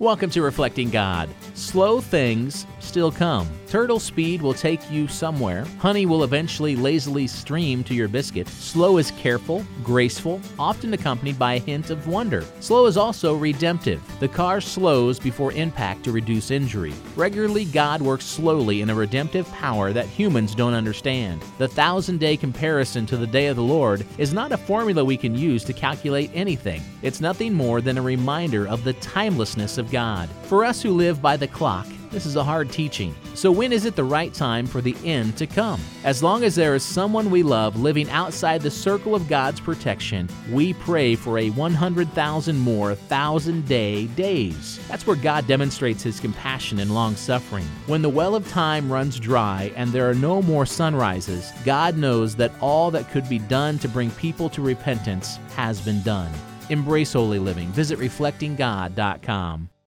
Welcome to Reflecting God. Slow things still come. Turtle speed will take you somewhere. Honey will eventually lazily stream to your biscuit. Slow is careful, graceful, often accompanied by a hint of wonder. Slow is also redemptive. The car slows before impact to reduce injury. Regularly, God works slowly in a redemptive power that humans don't understand. The 1,000-day comparison to the day of the Lord is not a formula we can use to calculate anything. It's nothing more than a reminder of the timelessness of God. For us who live by the clock, this is a hard teaching. So when is it the right time for the end to come? As long as there is someone we love living outside the circle of God's protection, we pray for a 100,000 more 1,000-day days. That's where God demonstrates His compassion and long-suffering. When the well of time runs dry and there are no more sunrises, God knows that all that could be done to bring people to repentance has been done. Embrace holy living. Visit reflectinggod.com.